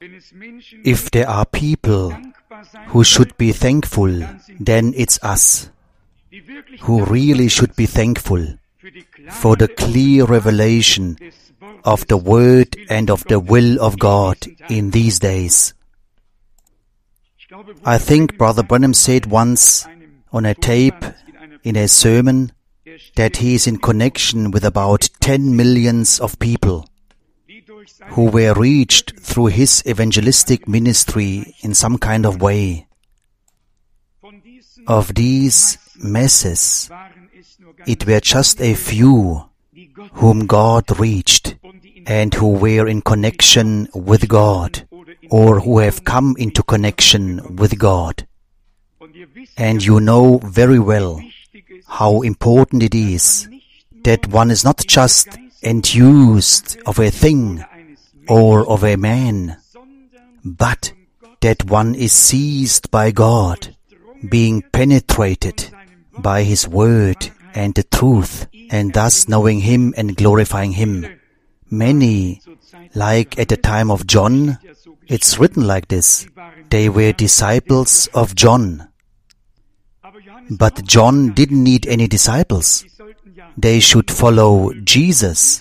If there are people who should be thankful, then it's us, who really should be thankful for the clear revelation of the Word and of the will of God in these days. I think Brother Branham said once on a tape in a sermon that he is in connection with about 10 millions of people who were reached through his evangelistic ministry in some kind of way. Of these masses, it were just a few whom God reached and who were in connection with God, or who have come into connection with God. And you know very well how important it is that one is not just enthused of a thing or of a man, but that one is seized by God, being penetrated by His Word and the truth, and thus knowing Him and glorifying Him. Many, like at the time of John, it's written like this, they were disciples of John. But John didn't need any disciples. They should follow Jesus.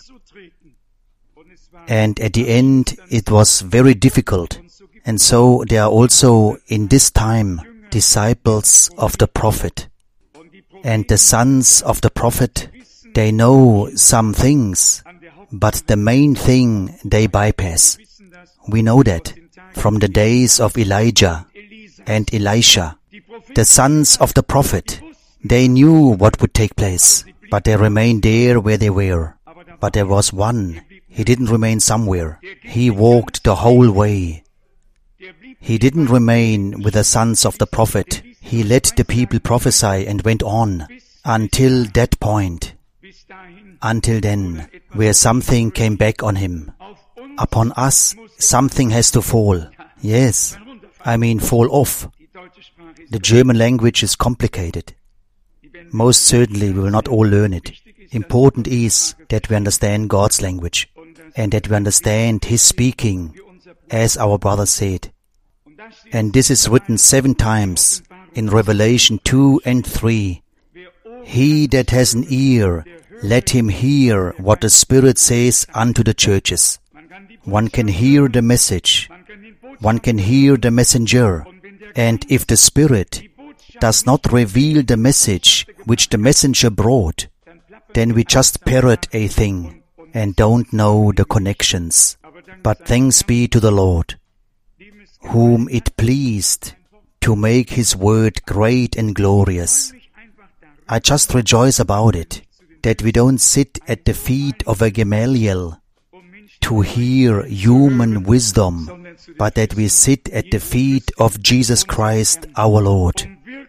And at the end, it was very difficult. And so there are also in this time disciples of the prophet. And the sons of the prophet, they know some things, but the main thing they bypass. We know that from the days of Elijah and Elisha. The sons of the prophet, they knew what would take place, but they remained there where they were. But there was one, he didn't remain somewhere. He walked the whole way. He didn't remain with the sons of the prophet. He let the people prophesy and went on until that point. Until then, where something came back on him. Upon us, something has to fall. Yes, I mean fall off. The German language is complicated. Most certainly we will not all learn it. Important is that we understand God's language and that we understand His speaking, as our brother said. And this is written 7 times in Revelation 2 and 3. He that has an ear, let him hear what the Spirit says unto the churches. One can hear the message. One can hear the messenger. And if the Spirit does not reveal the message which the messenger brought, then we just parrot a thing and don't know the connections. But thanks be to the Lord, whom it pleased to make His word great and glorious. I just rejoice about it, that we don't sit at the feet of a Gamaliel to hear human wisdom, but that we sit at the feet of Jesus Christ our Lord,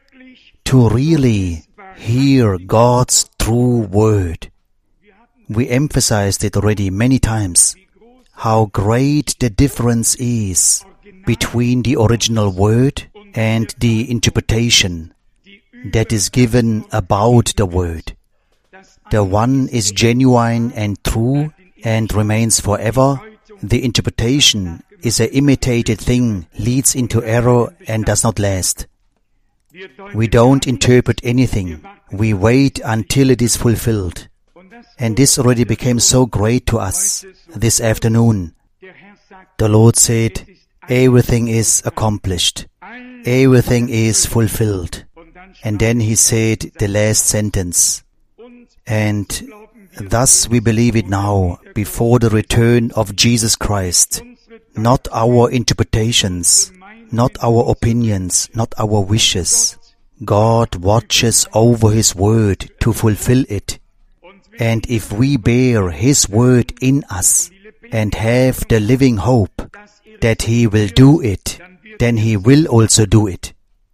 to really hear God's true word. We emphasized it already many times, how great the difference is between the original word and the interpretation that is given about the word. The one is genuine and true and remains forever. The interpretation is an imitated thing, leads into error and does not last. We don't interpret anything. We wait until it is fulfilled. And this already became so great to us this afternoon. The Lord said, everything is accomplished. Everything is fulfilled. And then He said the last sentence. And thus we believe it now, before the return of Jesus Christ. Not our interpretations, not our opinions, not our wishes. God watches over His word to fulfill it. And if we bear His word in us and have the living hope that He will do it, then He will also do it.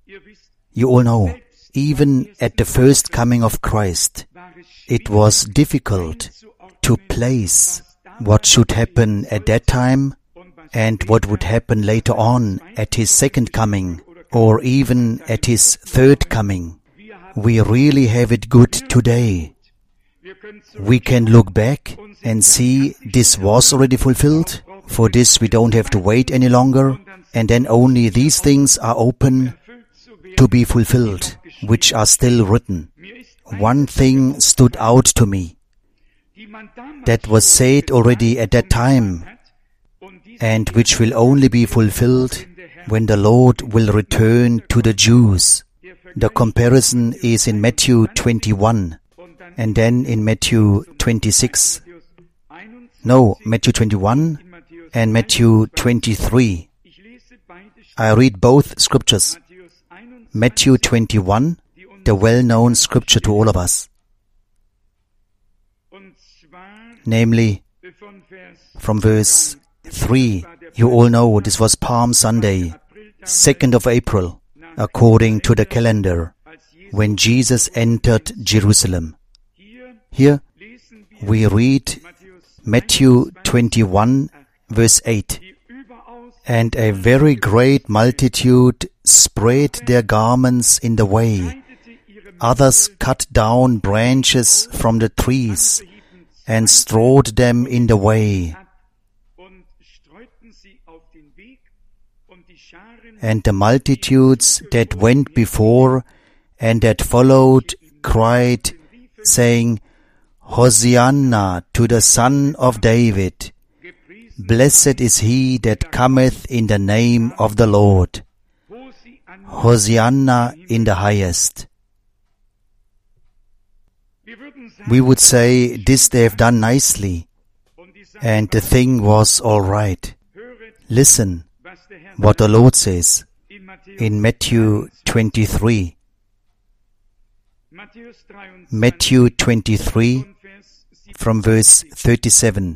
You all know, even at the first coming of Christ, it was difficult to place what should happen at that time and what would happen later on at His second coming or even at His third coming. We really have it good today. We can look back and see this was already fulfilled For this we don't have to wait any longer, and then only these things are open to be fulfilled, which are still written. One thing stood out to me, that was said already at that time, and which will only be fulfilled when the Lord will return to the Jews. The comparison is in Matthew 21, and then in Matthew 26. No, Matthew 21 and Matthew 23. I read both scriptures. Matthew 21, the well-known scripture to all of us. Namely, from verse 3, you all know this was Palm Sunday, 2nd of April, according to the calendar, when Jesus entered Jerusalem. Here we read Matthew 21, verse 8. And a very great multitude spread their garments in the way. Others cut down branches from the trees and strewed them in the way. And the multitudes that went before and that followed cried, saying, Hosanna to the Son of David. Blessed is he that cometh in the name of the Lord. Hosanna in the highest. We would say this they have done nicely, and the thing was all right. Listen what the Lord says in Matthew 23. Matthew 23 from verse 37.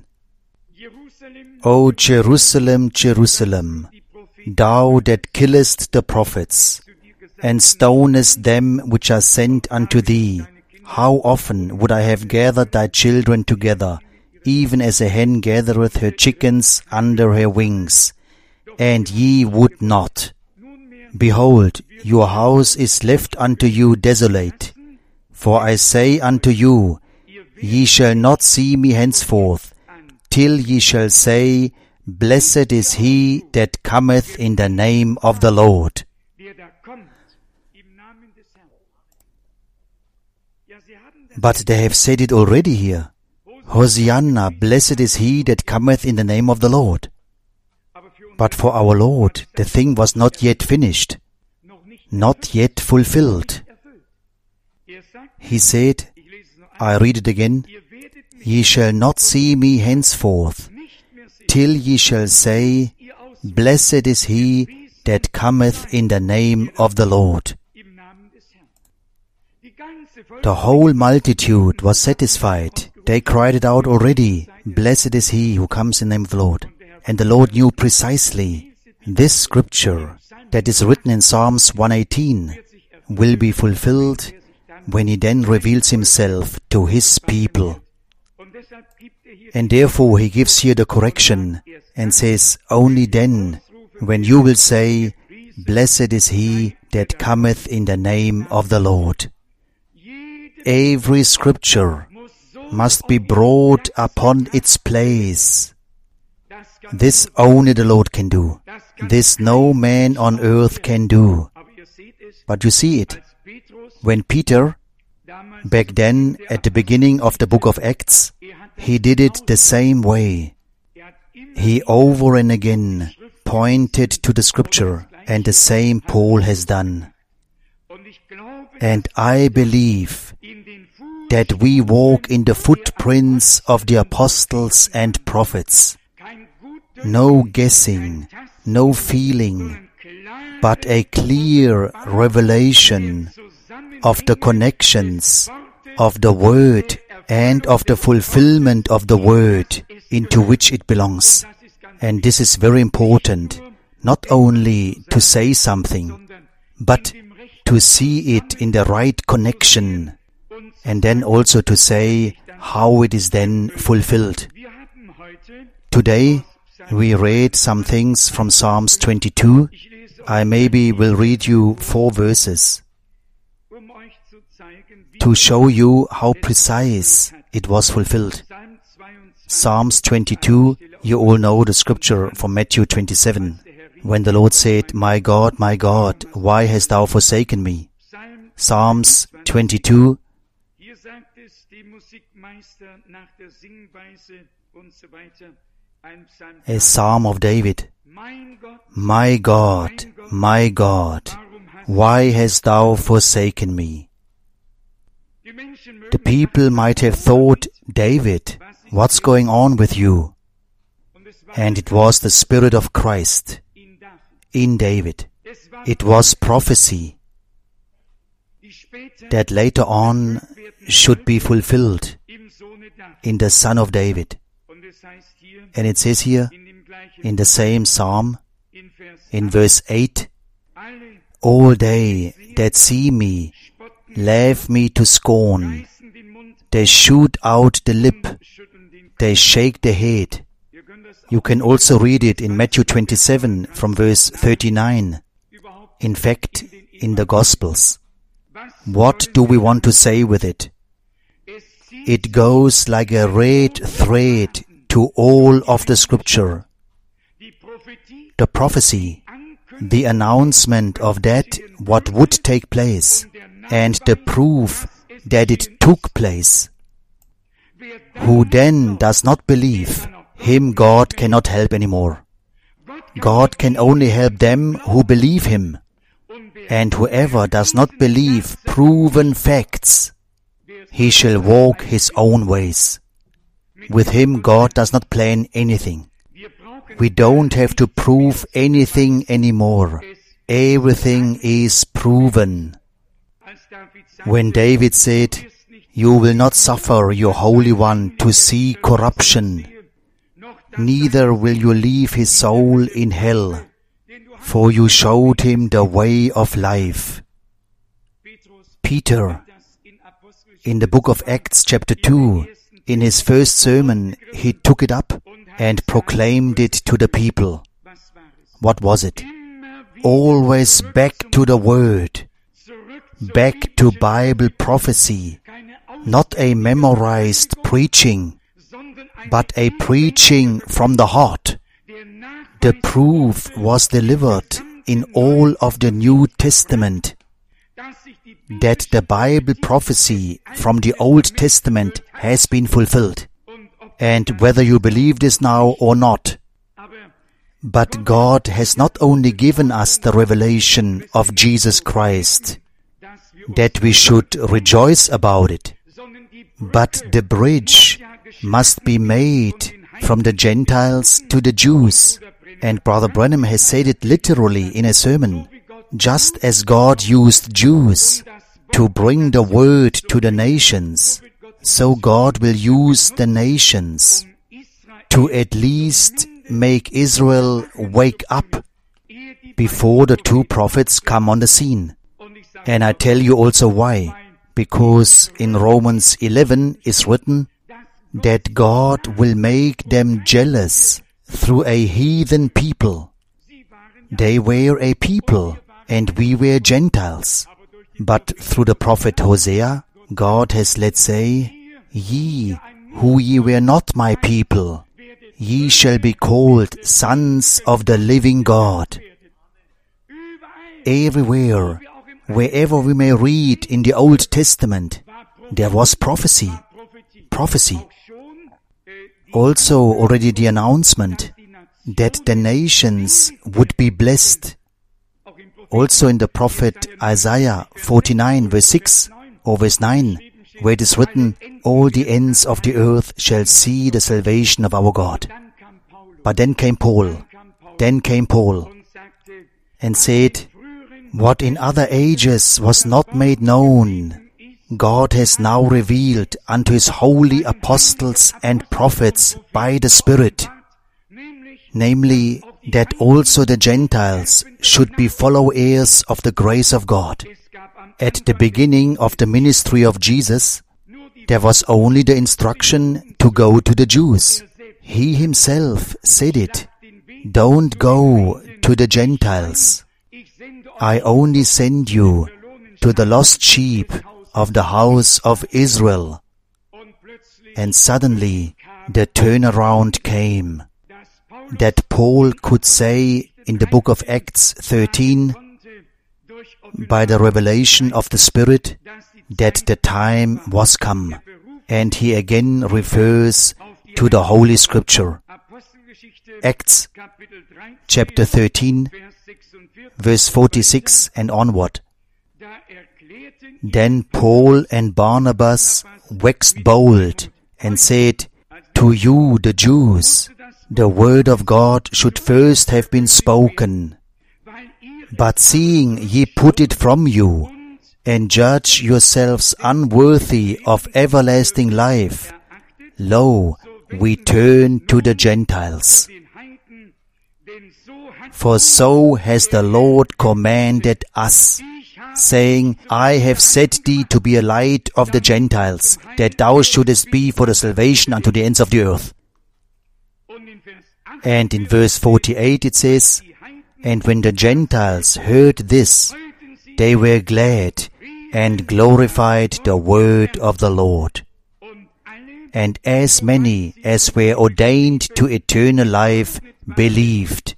O Jerusalem, Jerusalem, thou that killest the prophets, and stonest them which are sent unto thee, how often would I have gathered thy children together, even as a hen gathereth her chickens under her wings, and ye would not. Behold, your house is left unto you desolate. For I say unto you, ye shall not see me henceforth, till ye shall say, Blessed is he that cometh in the name of the Lord. But they have said it already here. Hosanna, blessed is he that cometh in the name of the Lord. But for our Lord, the thing was not yet finished, not yet fulfilled. He said, I read it again, Ye shall not see me henceforth, till ye shall say, Blessed is he that cometh in the name of the Lord. The whole multitude was satisfied. They cried it out already, Blessed is he who comes in the name of the Lord. And the Lord knew precisely this scripture that is written in Psalms 118 will be fulfilled when he then reveals himself to his people. And therefore he gives here the correction and says, only then, when you will say, Blessed is he that cometh in the name of the Lord. Every scripture must be brought upon its place. This only the Lord can do. This no man on earth can do. But you see it. When Peter, back then at the beginning of the book of Acts, he did it the same way. He over and again pointed to the scripture, and the same Paul has done. And I believe that we walk in the footprints of the apostles and prophets. No guessing, no feeling, but a clear revelation of the connections of the Word and of the fulfillment of the Word into which it belongs. And this is very important, not only to say something, but to see it in the right connection, and then also to say how it is then fulfilled. Today, we read some things from Psalms 22. I maybe will read you 4 verses to show you how precise it was fulfilled. Psalms 22, You all know the scripture from Matthew 27, when the Lord said, my God, why hast thou forsaken me? Psalms 22, a psalm of David. My God, why hast thou forsaken me? The people might have thought, David, what's going on with you? And it was the Spirit of Christ in David. It was prophecy that later on should be fulfilled in the Son of David. And it says here, in the same psalm, in verse 8, all they that see me laugh me to scorn. They shoot out the lip. They shake the head. You can also read it in Matthew 27 from verse 39. In fact, in the Gospels. What do we want to say with it? It goes like a red thread to all of the scripture. The prophecy, the announcement of that what would take place, and the proof that it took place. Who then does not believe, him God cannot help anymore. God can only help them who believe Him. And whoever does not believe proven facts, he shall walk his own ways. With Him God does not plan anything. We don't have to prove anything anymore. Everything is proven. When David said, you will not suffer your Holy One to see corruption, neither will you leave his soul in hell, for you showed him the way of life. Peter, in the book of Acts chapter 2, in his first sermon, he took it up and proclaimed it to the people. What was it? Always back to the Word, back to Bible prophecy, not a memorized preaching, but a preaching from the heart. The proof was delivered in all of the New Testament that the Bible prophecy from the Old Testament has been fulfilled. And whether you believe this now or not, but God has not only given us the revelation of Jesus Christ, that we should rejoice about it, but the bridge must be made from the Gentiles to the Jews. And Brother Branham has said it literally in a sermon. Just as God used Jews to bring the word to the nations, so God will use the nations to at least make Israel wake up before the two prophets come on the scene. And I tell you also why. Because in Romans 11 is written that God will make them jealous through a heathen people. They were a people and we were Gentiles. But through the prophet Hosea, God has, let's say, ye who ye were not my people, ye shall be called sons of the living God. Everywhere, wherever we may read in the Old Testament, there was prophecy. Also already the announcement that the nations would be blessed. Also in the prophet Isaiah 49 verse 6 or verse 9, where it is written, all the ends of the earth shall see the salvation of our God. But then came Paul and said, what in other ages was not made known, God has now revealed unto His holy apostles and prophets by the Spirit, namely, that also the Gentiles should be fellow heirs of the grace of God. At the beginning of the ministry of Jesus, there was only the instruction to go to the Jews. He Himself said it, don't go to the Gentiles. I only send you to the lost sheep of the house of Israel. And suddenly the turnaround came. that Paul could say in the book of Acts 13, by the revelation of the Spirit, that the time was come. And he again refers to the Holy Scripture. Acts chapter 13, verse 46 and onward. Then Paul and Barnabas waxed bold and said, To you, the Jews, the word of God should first have been spoken. But seeing ye put it from you, and judge yourselves unworthy of everlasting life, lo, we turn to the Gentiles. For so has the Lord commanded us, saying, I have set thee to be a light of the Gentiles, that thou shouldest be for the salvation unto the ends of the earth. And in verse 48 it says, And when the Gentiles heard this, they were glad and glorified the word of the Lord. And as many as were ordained to eternal life believed.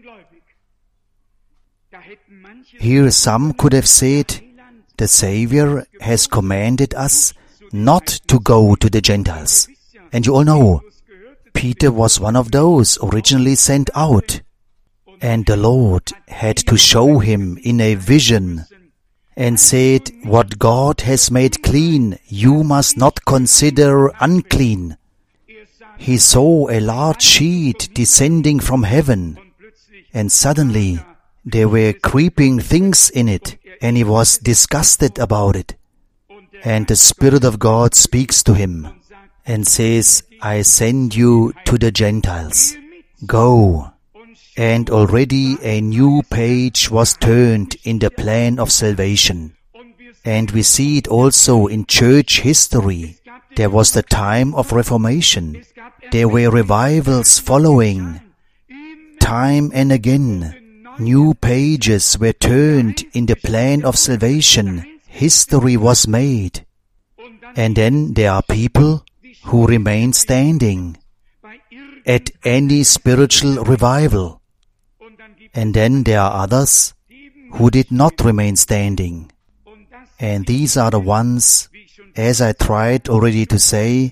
Here some could have said, the Savior has commanded us not to go to the Gentiles. And you all know, Peter was one of those originally sent out. And the Lord had to show him in a vision and said, What God has made clean, you must not consider unclean. He saw a large sheet descending from heaven, and suddenly there were creeping things in it, and he was disgusted about it. And the Spirit of God speaks to him and says, I send you to the Gentiles. Go. And already a new page was turned in the plan of salvation. And we see it also in church history. There was the time of Reformation. There were revivals following. Time and again, new pages were turned in the plan of salvation. History was made. And then there are people who remain standing at any spiritual revival. And then there are others who did not remain standing. And these are the ones, as I tried already to say,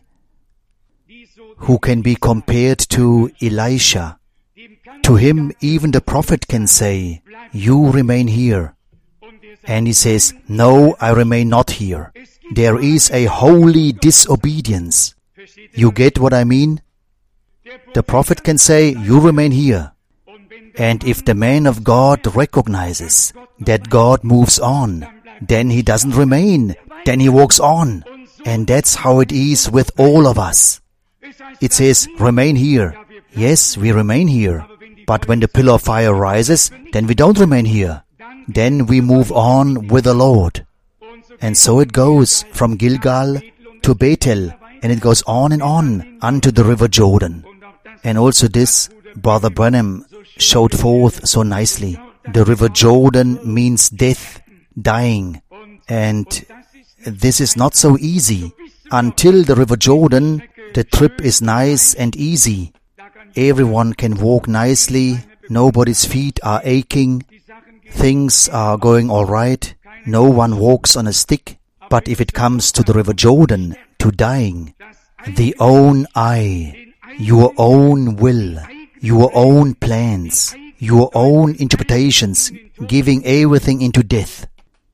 who can be compared to Elisha. To him, even the prophet can say, You remain here. And he says, No, I remain not here. There is a holy disobedience. You get what I mean? The prophet can say, You remain here. And if the man of God recognizes that God moves on, then he doesn't remain, then he walks on. And that's how it is with all of us. It says, remain here. Yes, we remain here. But when the pillar of fire rises, then we don't remain here. Then we move on with the Lord. And so it goes from Gilgal to Bethel, and it goes on and on unto the river Jordan. And also this, Brother Branham showed forth so nicely. The river Jordan means death, dying. And this is not so easy. Until the river Jordan, the trip is nice and easy. Everyone can walk nicely. Nobody's feet are aching. Things are going all right. No one walks on a stick. But if it comes to the river Jordan, to dying, the own I, your own will, your own plans, your own interpretations, giving everything into death.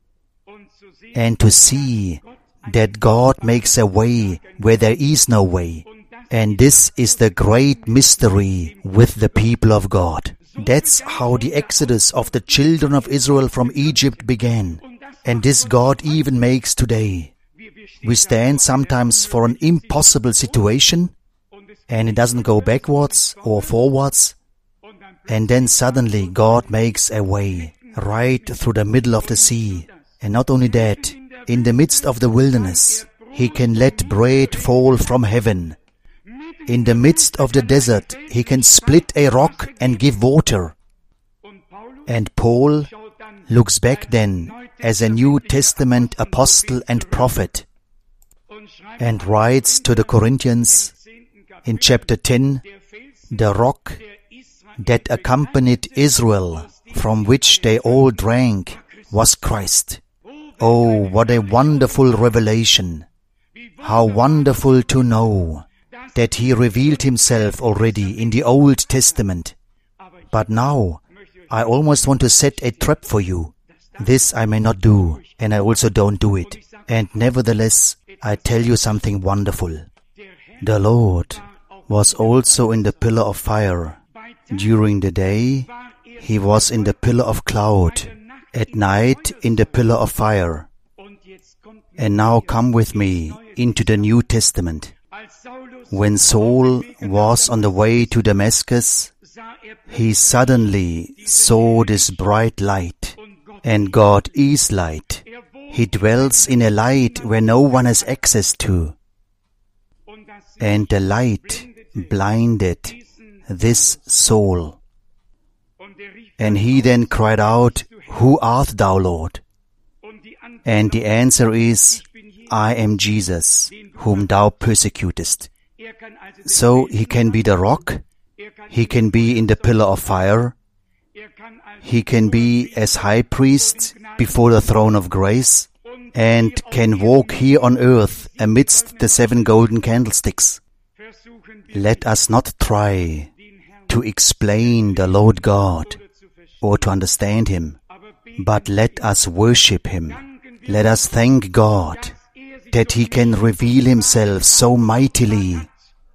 And to see that God makes a way where there is no way. And this is the great mystery with the people of God. That's how the exodus of the children of Israel from Egypt began. And this God even makes today. We stand sometimes for an impossible situation, and it doesn't go backwards or forwards. And then suddenly God makes a way right through the middle of the sea. And not only that, in the midst of the wilderness, He can let bread fall from heaven. In the midst of the desert, He can split a rock and give water. And Paul looks back then as a New Testament apostle and prophet and writes to the Corinthians in chapter 10, the rock that accompanied Israel, from which they all drank, was Christ. Oh, what a wonderful revelation! How wonderful to know that He revealed Himself already in the Old Testament. But now, I almost want to set a trap for you. This I may not do, and I also don't do it. And nevertheless, I tell you something wonderful. The Lord was also in the pillar of fire. During the day, He was in the pillar of cloud. At night, in the pillar of fire. And now come with me into the New Testament. When Saul was on the way to Damascus, he suddenly saw this bright light. And God is light. He dwells in a light where no one has access to. And the light blinded this Saul. And he then cried out, "Who art thou, Lord?" And the answer is, "I am Jesus, whom thou persecutest." So he can be the rock, he can be in the pillar of fire, he can be as high priest before the throne of grace, and can walk here on earth amidst the 7 golden candlesticks. Let us not try to explain the Lord God or to understand Him, but let us worship Him. Let us thank God that He can reveal Himself so mightily.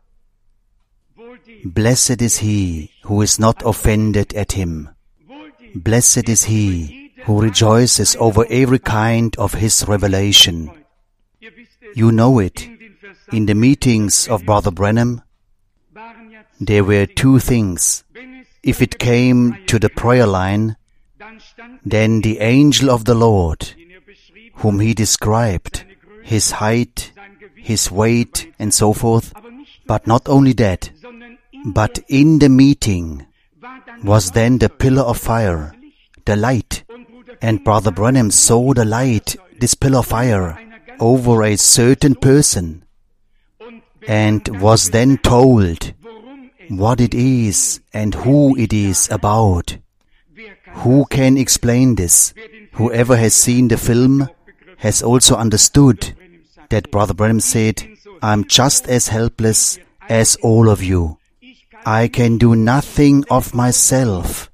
Blessed is he who is not offended at Him. Blessed is he who rejoices over every kind of His revelation. You know it. In the meetings of Brother Branham, there were 2 things. If it came to the prayer line, then the angel of the Lord, whom he described, his height, his weight, and so forth. But not only that, but in the meeting was then the pillar of fire, the light. And Brother Branham saw the light, this pillar of fire, over a certain person, and was then told what it is and who it is about. Who can explain this? Whoever has seen the film has also understood that Brother Branham said, "I'm just as helpless as all of you. I can do nothing of myself."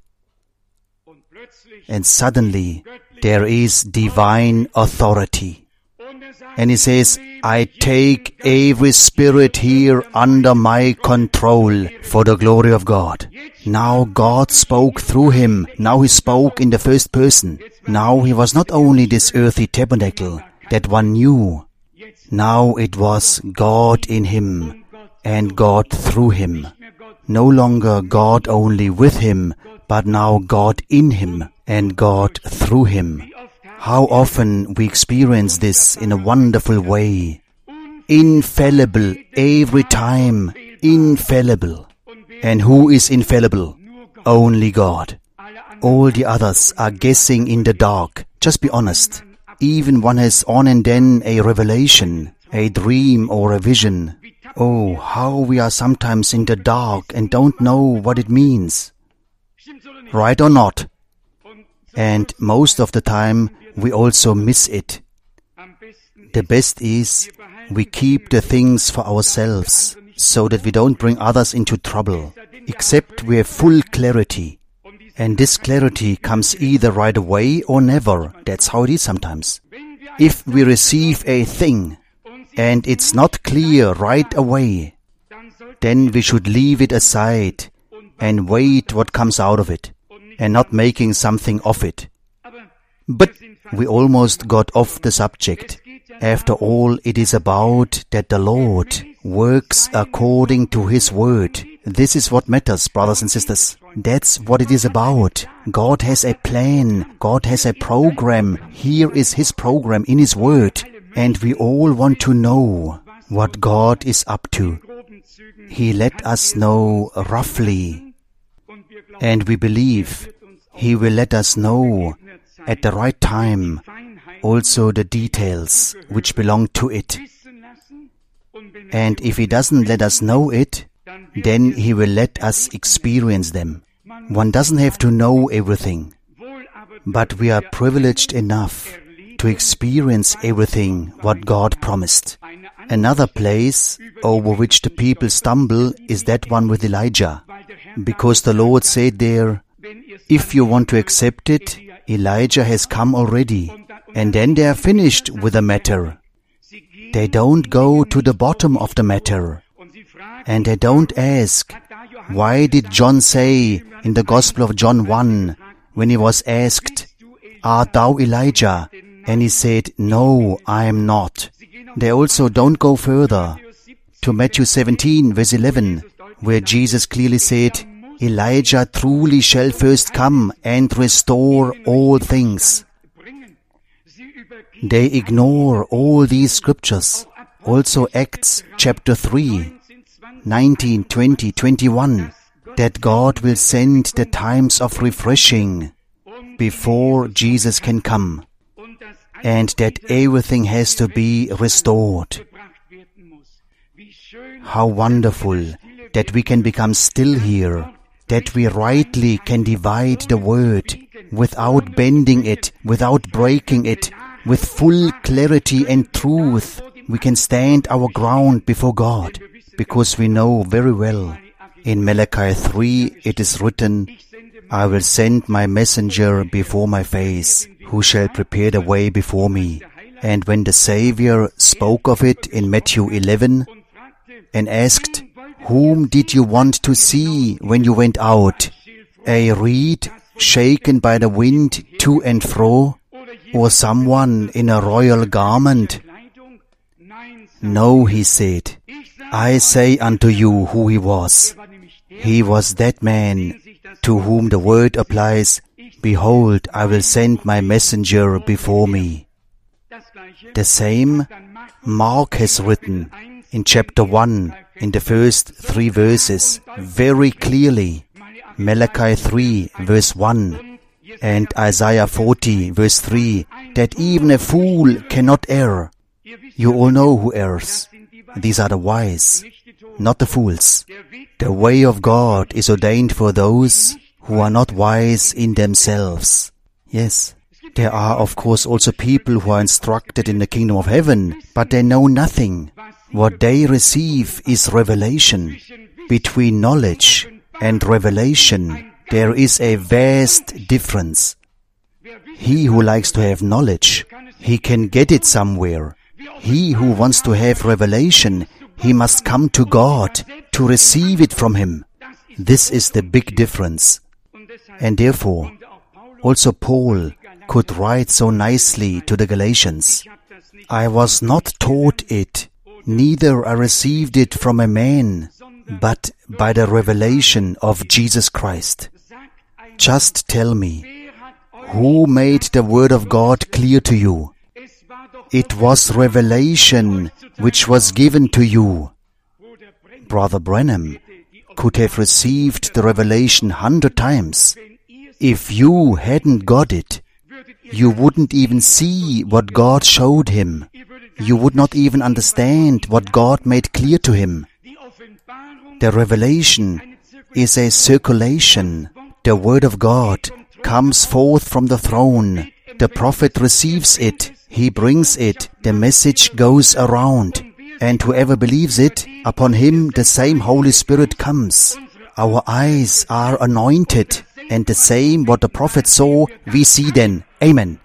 And suddenly there is divine authority. And he says, "I take every spirit here under my control for the glory of God." Now God spoke through him. Now he spoke in the first person. Now he was not only this earthly tabernacle that one knew. Now it was God in him and God through him. No longer God only with him, but now God in him and God through him. How often we experience this in a wonderful way. Infallible every time. Infallible. And who is infallible? Only God. All the others are guessing in the dark. Just be honest. Even one has on and then a revelation, a dream or a vision. Oh, how we are sometimes in the dark and don't know what it means. Right or not? And most of the time we also miss it. The best is we keep the things for ourselves so that we don't bring others into trouble, except we have full clarity. And this clarity comes either right away or never. That's how it is sometimes. If we receive a thing and it's not clear right away, then we should leave it aside and wait what comes out of it and not making something of it. But we almost got off the subject. After all, it is about that the Lord works according to His word. This is what matters, brothers and sisters. That's what it is about. God has a plan. God has a program. Here is His program in His word. And we all want to know what God is up to. He let us know roughly. And we believe He will let us know at the right time also the details which belong to it. And if He doesn't let us know it, then He will let us experience them. One doesn't have to know everything, but we are privileged enough to experience everything what God promised. Another place over which the people stumble is that one with Elijah, because the Lord said there, if you want to accept it, Elijah has come already, and then they are finished with the matter. They don't go to the bottom of the matter, and they don't ask, why did John say in the Gospel of John 1, when he was asked, art thou Elijah? And he said, no, I am not. They also don't go further to Matthew 17, verse 11, where Jesus clearly said, Elijah truly shall first come and restore all things. They ignore all these scriptures. Also Acts chapter 3, 19, 20, 21, that God will send the times of refreshing before Jesus can come, and that everything has to be restored. How wonderful that we can become still here, that we rightly can divide the word without bending it, without breaking it, with full clarity and truth. We can stand our ground before God, because we know very well. In Malachi 3 it is written, I will send my messenger before my face, who shall prepare the way before me. And when the Savior spoke of it in Matthew 11 and asked, whom did you want to see when you went out? A reed shaken by the wind to and fro, or someone in a royal garment? No, he said, I say unto you who he was. He was that man to whom the word applies, behold, I will send my messenger before me. The same Mark has written in chapter 1, in the first 3 verses, very clearly, Malachi 3, verse 1, and Isaiah 40, verse 3, that even a fool cannot err. You all know who errs. These are the wise, not the fools. The way of God is ordained for those who are not wise in themselves. Yes, there are of course also people who are instructed in the kingdom of heaven, but they know nothing. What they receive is revelation. Between knowledge and revelation, there is a vast difference. He who likes to have knowledge, he can get it somewhere. He who wants to have revelation, he must come to God to receive it from Him. This is the big difference. And therefore, also Paul could write so nicely to the Galatians, I was not taught it, neither I received it from a man, but by the revelation of Jesus Christ. Just tell me, who made the word of God clear to you? It was revelation which was given to you. Brother Branham could have received the revelation 100 times. If you hadn't got it, you wouldn't even see what God showed him. You would not even understand what God made clear to him. The revelation is a circulation. The word of God comes forth from the throne. The prophet receives it. He brings it. The message goes around. And whoever believes it, upon him the same Holy Spirit comes. Our eyes are anointed, and the same what the prophet saw, we see then. Amen.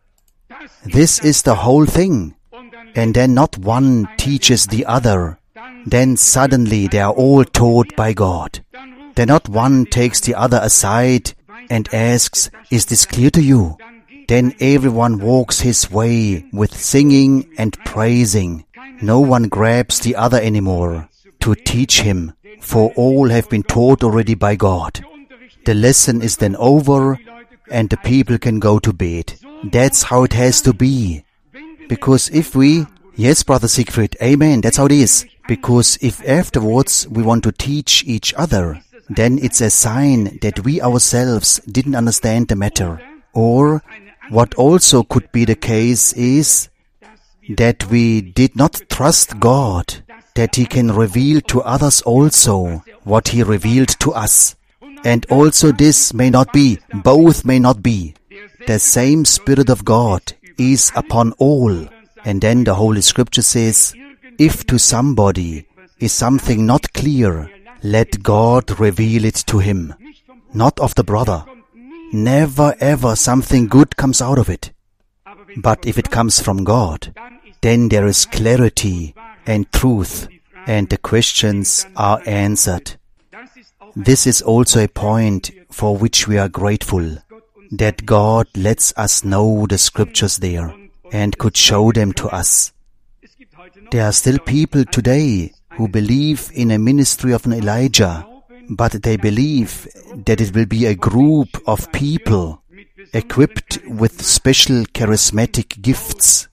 This is the whole thing. And then not one teaches the other. Then suddenly they are all taught by God. Then not one takes the other aside and asks, is this clear to you? Then everyone walks his way with singing and praising. No one grabs the other anymore to teach him, for all have been taught already by God. The lesson is then over and the people can go to bed. That's how it has to be. Because if we, yes, Brother Siegfried, amen, that's how it is. Because if afterwards we want to teach each other, then it's a sign that we ourselves didn't understand the matter. Or what also could be the case is that we did not trust God, that He can reveal to others also what He revealed to us. and also this may not be, both may not be. The same Spirit of God is upon all. And then the Holy Scripture says, if to somebody is something not clear, let God reveal it to him. Not of the brother. Never ever something good comes out of it. But if it comes from God, then there is clarity and truth, and the questions are answered. This is also a point for which we are grateful, that God lets us know the Scriptures there and could show them to us. There are still people today who believe in a ministry of an Elijah, but they believe that it will be a group of people equipped with special charismatic gifts.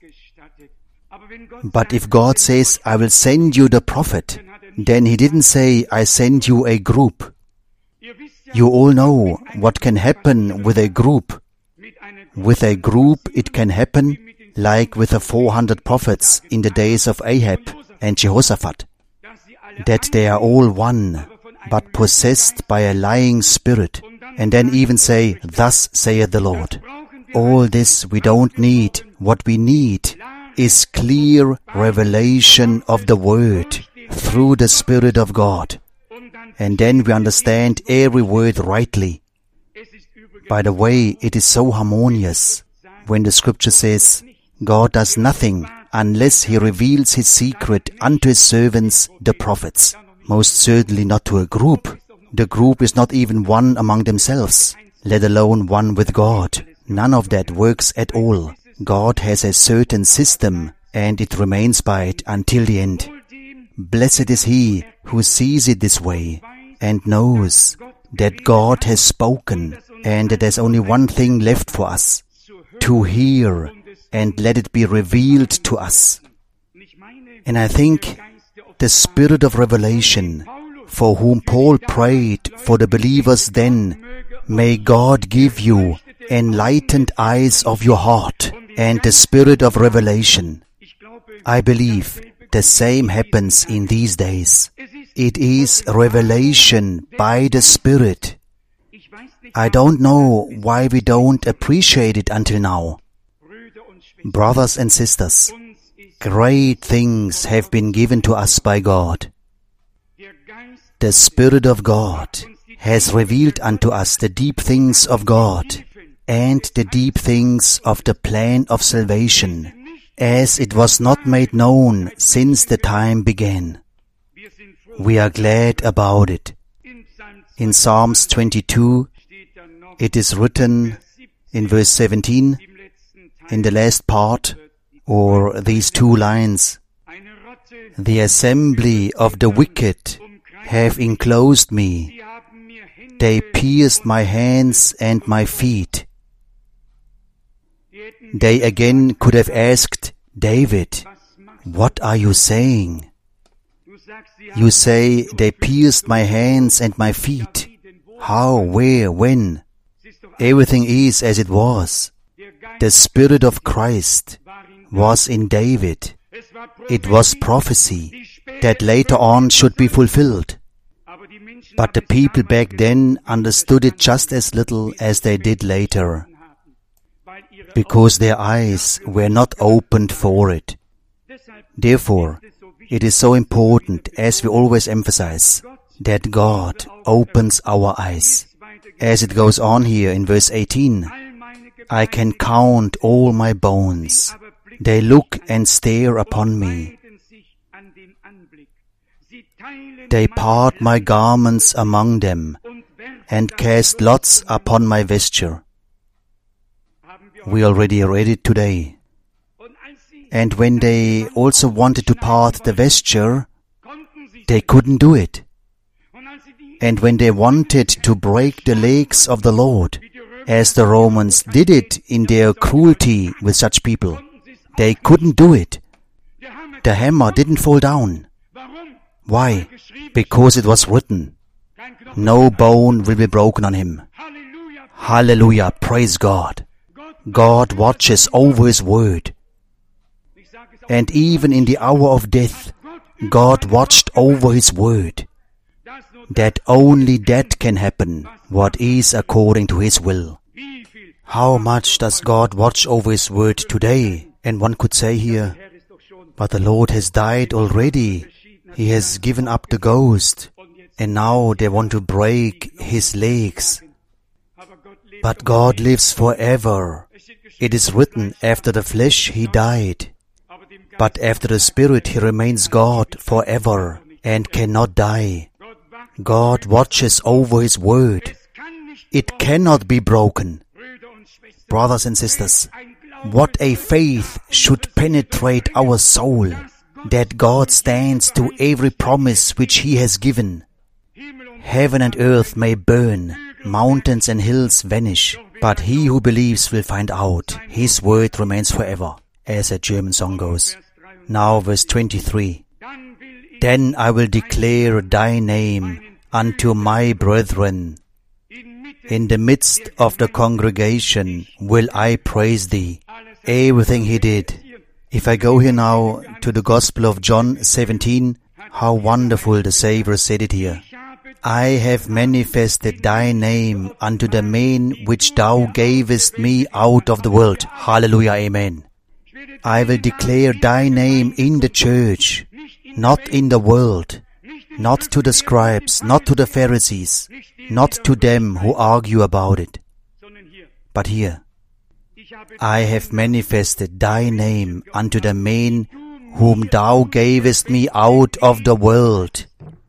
But if God says, I will send you the prophet, then He didn't say, I send you a group. You all know what can happen with a group. With a group it can happen like with the 400 prophets in the days of Ahab and Jehoshaphat, that they are all one, but possessed by a lying spirit, and then even say, thus saith the Lord. All this we don't need. What we need is clear revelation of the Word through the Spirit of God. And then we understand every word rightly. By the way, it is so harmonious when the Scripture says, God does nothing unless He reveals His secret unto His servants, the prophets. Most certainly not to a group. The group is not even one among themselves, let alone one with God. None of that works at all. God has a certain system, and it remains by it until the end. Blessed is he who sees it this way, and knows that God has spoken, and that there's only one thing left for us, to hear, and let it be revealed to us. And I think the Spirit of revelation, for whom Paul prayed for the believers then, may God give you enlightened eyes of your heart and the Spirit of revelation. I believe the same happens in these days. It is revelation by the Spirit. I don't know why we don't appreciate it until now. Brothers and sisters, great things have been given to us by God. The Spirit of God has revealed unto us the deep things of God and the deep things of the plan of salvation, as it was not made known since the time began. We are glad about it. In Psalms 22, it is written in verse 17, in the last part, or these two lines, the assembly of the wicked have enclosed me. They pierced my hands and my feet. They again could have asked David, what are you saying? You say, they pierced my hands and my feet. How, where, when? Everything is as it was. The Spirit of Christ was in David. It was prophecy that later on should be fulfilled. But the people back then understood it just as little as they did later, because their eyes were not opened for it. Therefore, it is so important, as we always emphasize, that God opens our eyes. As it goes on here in verse 18, I can count all my bones. They look and stare upon me. They part my garments among them, and cast lots upon my vesture. We already read it today. And when they also wanted to part the vesture, they couldn't do it. And when they wanted to break the legs of the Lord, as the Romans did it in their cruelty with such people, they couldn't do it. The hammer didn't fall down. Why? Because it was written, no bone will be broken on him. Hallelujah, praise God. God watches over His word. And even in the hour of death, God watched over His word. that only that can happen, what is according to His will. How much does God watch over His word today? And one could say here, but the Lord has died already. He has given up the ghost, and now they want to break His legs. But God lives forever. It is written, after the flesh He died, but after the Spirit He remains God forever and cannot die. God watches over His word. It cannot be broken. Brothers and sisters, what a faith should penetrate our soul, that God stands to every promise which He has given. Heaven and earth may burn, mountains and hills vanish, but he who believes will find out. His word remains forever, as a German song goes. Now verse 23. Then I will declare thy name unto my brethren. In the midst of the congregation will I praise thee. Everything he did. If I go here now to the Gospel of John 17, how wonderful the Savior said it here. I have manifested thy name unto the men which thou gavest me out of the world. Hallelujah, amen. I will declare thy name in the church, not in the world, not to the scribes, not to the Pharisees, not to them who argue about it, but here. I have manifested thy name unto the men whom thou gavest me out of the world.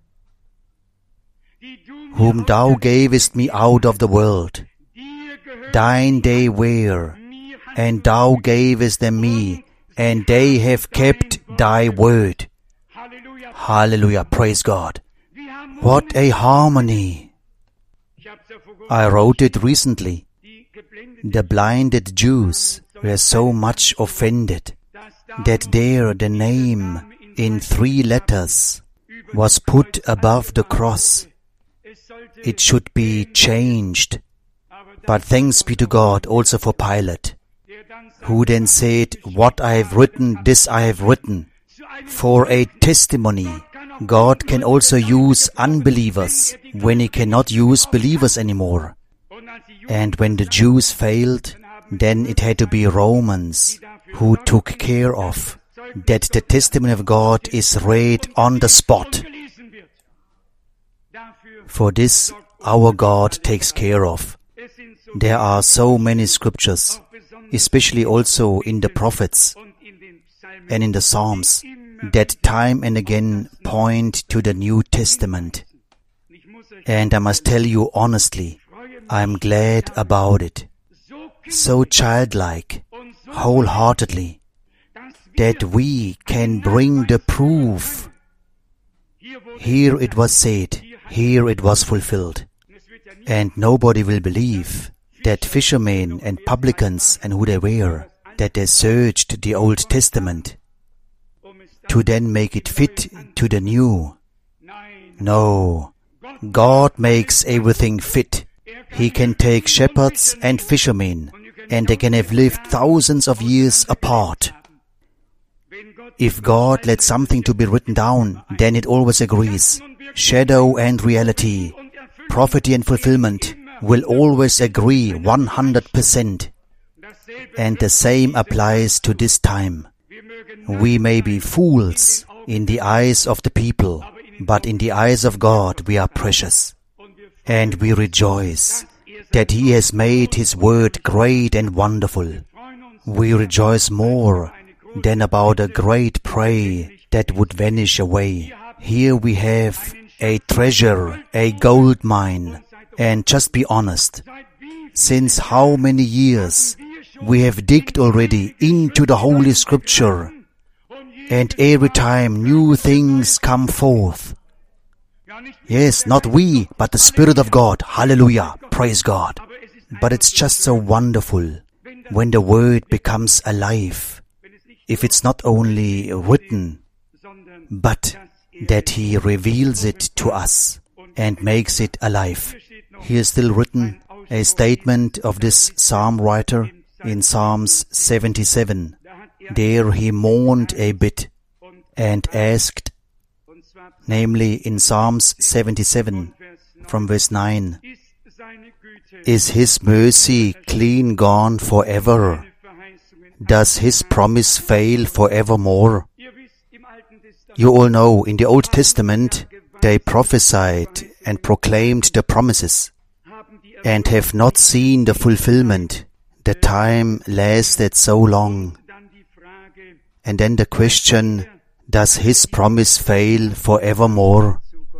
Whom thou gavest me out of the world. Thine they were, and thou gavest them me, and they have kept thy word. Hallelujah, praise God. What a harmony. I wrote it recently. The blinded Jews were so much offended that there the name in 3 letters was put above the cross. It should be changed. But thanks be to God also for Pilate, who then said, what I have written, this I have written. For a testimony, God can also use unbelievers when He cannot use believers anymore. And when the Jews failed, then it had to be Romans who took care of that the testimony of God is read on the spot. For this, our God takes care of. There are so many scriptures, especially also in the prophets and in the Psalms, that time and again point to the New Testament. And I must tell you honestly, I am glad about it. So childlike, wholeheartedly, that we can bring the proof. Here it was said, here it was fulfilled. And nobody will believe that fishermen and publicans and who they were, that they searched the Old Testament to then make it fit to the New. No, God makes everything fit. He can take shepherds and fishermen, and they can have lived thousands of years apart. If God lets something to be written down, then it always agrees. Shadow and reality, prophecy and fulfillment will always agree 100%. And the same applies to this time. We may be fools in the eyes of the people, but in the eyes of God we are precious. And we rejoice that He has made His word great and wonderful. We rejoice more than about a great prey that would vanish away. Here we have a treasure, a gold mine. And just be honest, since how many years we have digged already into the Holy Scripture, and every time new things come forth. Yes, not we, but the Spirit of God. Hallelujah, praise God. But it's just so wonderful when the Word becomes alive. If it's not only written, but that He reveals it to us and makes it alive. Here is still written a statement of this psalm writer in Psalms 77. There he mourned a bit and asked, namely in Psalms 77 from verse 9. Is His mercy clean gone forever? Does His promise fail forevermore? You all know, in the Old Testament, they prophesied and proclaimed the promises and have not seen the fulfillment. The time lasted so long. And then the question, does His promise fail forevermore?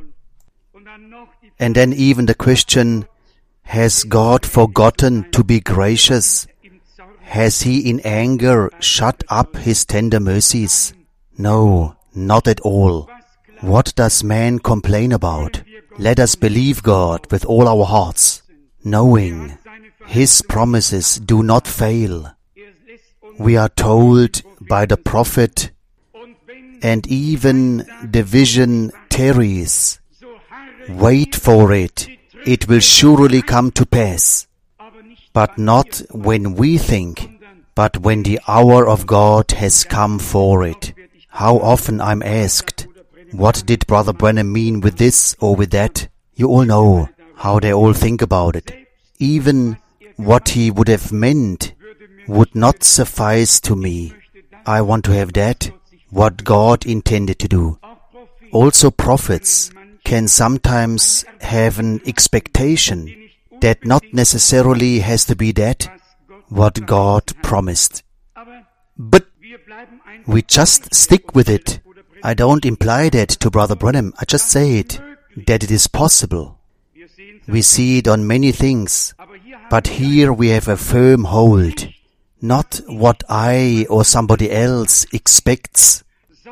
And then even the question, has God forgotten to be gracious? Has He in anger shut up His tender mercies? No, not at all. What does man complain about? Let us believe God with all our hearts, knowing His promises do not fail. We are told by the prophet, and even the vision tarries. Wait for it, it will surely come to pass. But not when we think, but when the hour of God has come for it. How often I'm asked, what did Brother Branham mean with this or with that? You all know how they all think about it. Even what he would have meant would not suffice to me. I want to have that, what God intended to do. Also prophets can sometimes have an expectation that not necessarily has to be that, what God promised. But we just stick with it. I don't imply that to Brother Branham. I just say it, that it is possible. We see it on many things, but here we have a firm hold. Not what I or somebody else expects,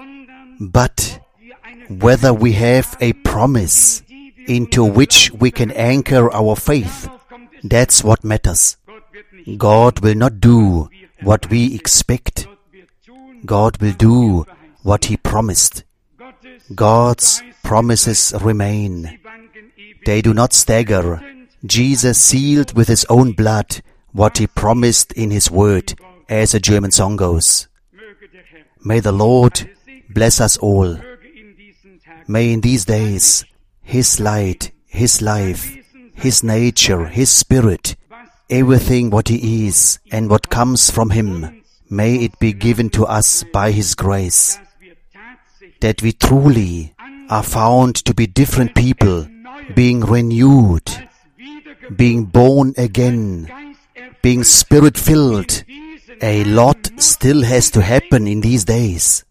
but whether we have a promise into which we can anchor our faith. That's what matters. God will not do what we expect. God will do what He promised. God's promises remain. They do not stagger. Jesus sealed with His own blood what He promised in His word, as a German song goes. May the Lord bless us all. May in these days His light, His life, His nature, His spirit, everything what He is and what comes from Him, may it be given to us by His grace, that we truly are found to be different people, being renewed, being born again, being Spirit-filled. A lot still has to happen in these days.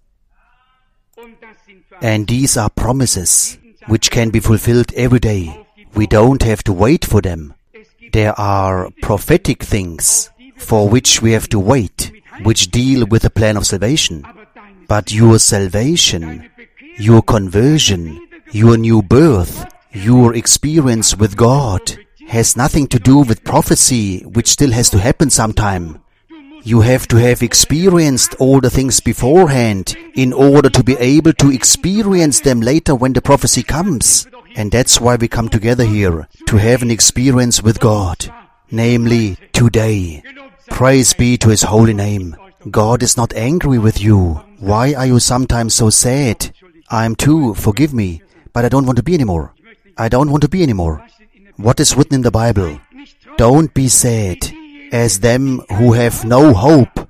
And these are promises which can be fulfilled every day. We don't have to wait for them. There are prophetic things for which we have to wait, which deal with the plan of salvation. But your salvation, your conversion, your new birth, your experience with God has nothing to do with prophecy, which still has to happen sometime. You have to have experienced all the things beforehand in order to be able to experience them later when the prophecy comes. And that's why we come together here, to have an experience with God, namely today. Praise be to His holy name. God is not angry with you. Why are you sometimes so sad? I am too, forgive me, but I don't want to be anymore. I don't want to be anymore. What is written in the Bible? Don't be sad as them who have no hope.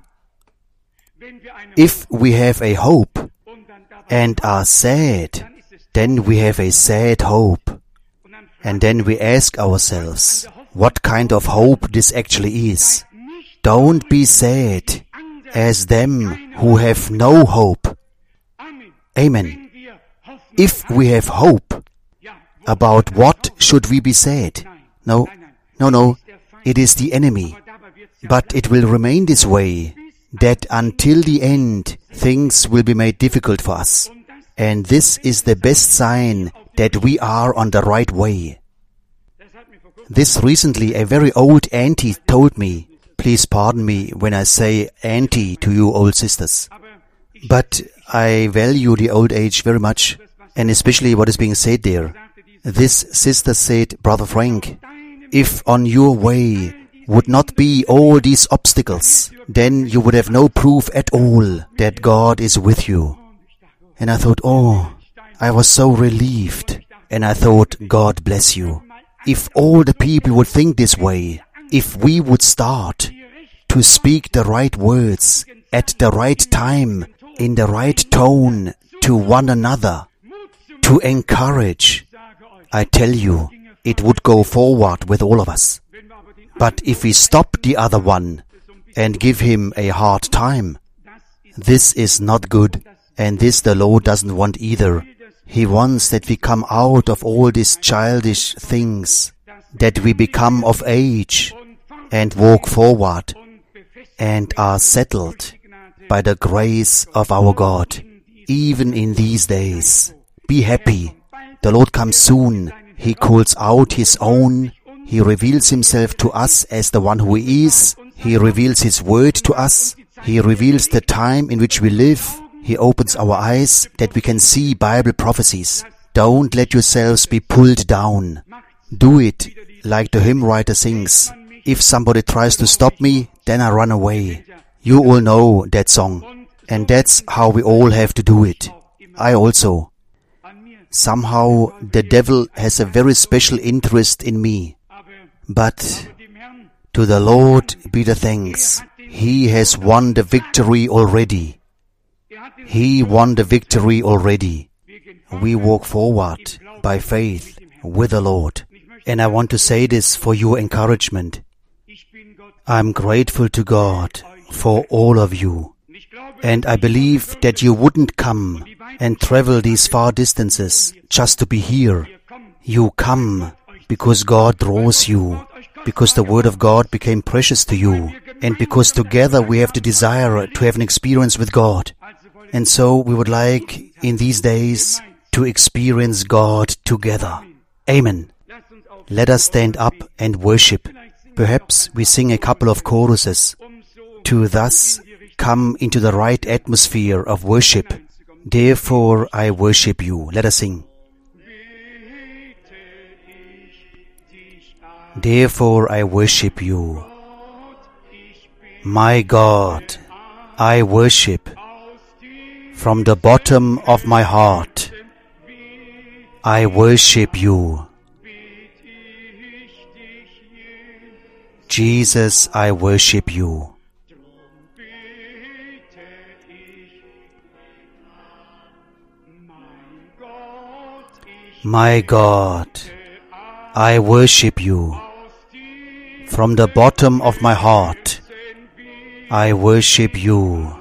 If we have a hope and are sad, then we have a sad hope. And then we ask ourselves, what kind of hope this actually is. Don't be sad as them who have no hope. Amen. If we have hope, about what should we be sad? No. It is the enemy. But it will remain this way, that until the end, things will be made difficult for us. And this is the best sign that we are on the right way. This recently a very old auntie told me. Please pardon me when I say auntie to you old sisters. But I value the old age very much, and especially what is being said there. This sister said, Brother Frank, if on your way would not be all these obstacles, then you would have no proof at all that God is with you. And I thought, I was so relieved, and I thought, God bless you. If all the people would think this way, if we would start to speak the right words at the right time, in the right tone to one another, to encourage, I tell you, it would go forward with all of us. But if we stop the other one and give him a hard time, this is not good, and this the Lord doesn't want either. He wants that we come out of all these childish things, that we become of age and walk forward and are settled by the grace of our God, even in these days. Be happy. The Lord comes soon. He calls out His own. He reveals Himself to us as the one who He is. He reveals His word to us. He reveals the time in which we live. He opens our eyes that we can see Bible prophecies. Don't let yourselves be pulled down. Do it like the hymn writer sings. If somebody tries to stop me, then I run away. You all know that song. And that's how we all have to do it. I also. Somehow the devil has a very special interest in me. But to the Lord be the thanks. He has won the victory already. He won the victory already. We walk forward by faith with the Lord. And I want to say this for your encouragement. I'm grateful to God for all of you. And I believe that you wouldn't come and travel these far distances just to be here. You come because God draws you, because the Word of God became precious to you, and because together we have the desire to have an experience with God. And so we would like, in these days, to experience God together. Amen. Let us stand up and worship. Perhaps we sing a couple of choruses to thus come into the right atmosphere of worship. Therefore I worship you. Let us sing. Therefore I worship you. My God, I worship from the bottom of my heart. I worship you. Jesus, I worship you. My God, I worship you. From the bottom of my heart, I worship you.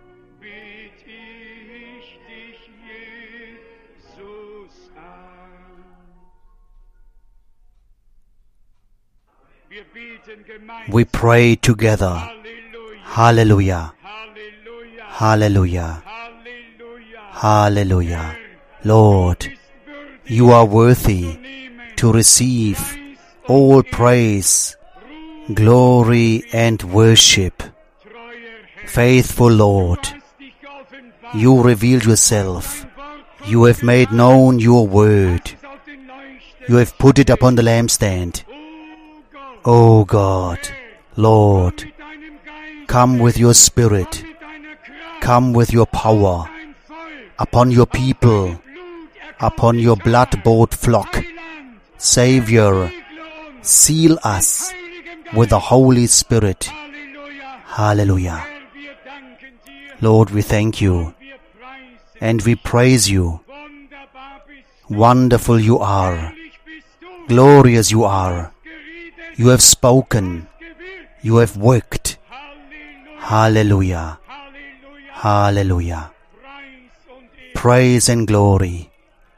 We pray together. Hallelujah. Hallelujah. Hallelujah. Lord, you are worthy to receive all praise, glory, and worship. Faithful Lord, you revealed yourself. You have made known your word. You have put it upon the lampstand. O God, Lord, come with your Spirit, come with your power upon your people, upon your blood-bought flock. Savior, seal us with the Holy Spirit. Hallelujah. Lord, we thank you and we praise you. Wonderful you are, glorious you are. You have spoken, you have worked. Hallelujah. Hallelujah. Praise and glory.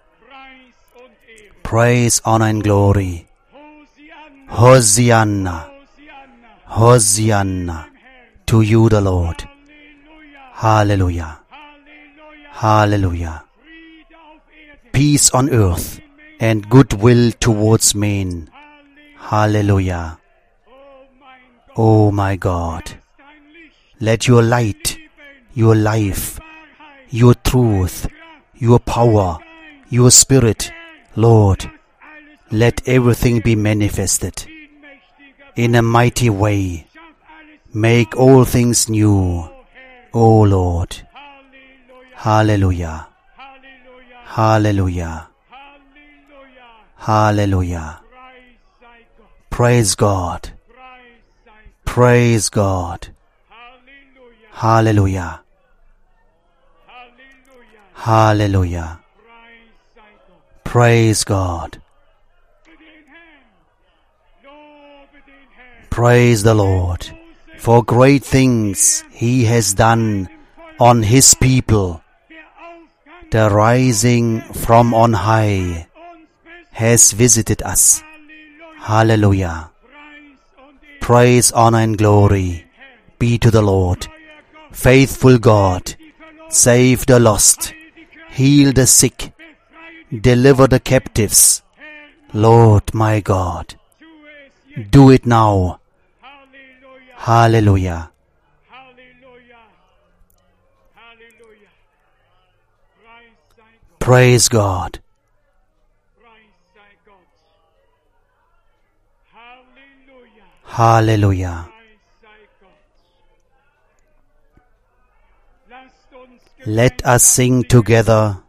Praise, honor and glory. Hosanna. Hosanna. To you the Lord. Hallelujah. Hallelujah. Peace on earth and goodwill towards men. Hallelujah. Oh my God, let your light, your life, your truth, your power, your Spirit, Lord, let everything be manifested in a mighty way. Make all things new, O Lord. Hallelujah. Hallelujah. Hallelujah. Praise God. Praise God. Hallelujah. Hallelujah. Praise God. Praise the Lord, for great things He has done on His people. The rising from on high has visited us. Hallelujah. Praise, honor and glory be to the Lord. Faithful God, save the lost, heal the sick, deliver the captives. Lord my God, do it now. Hallelujah. Praise God. Hallelujah. Let us sing together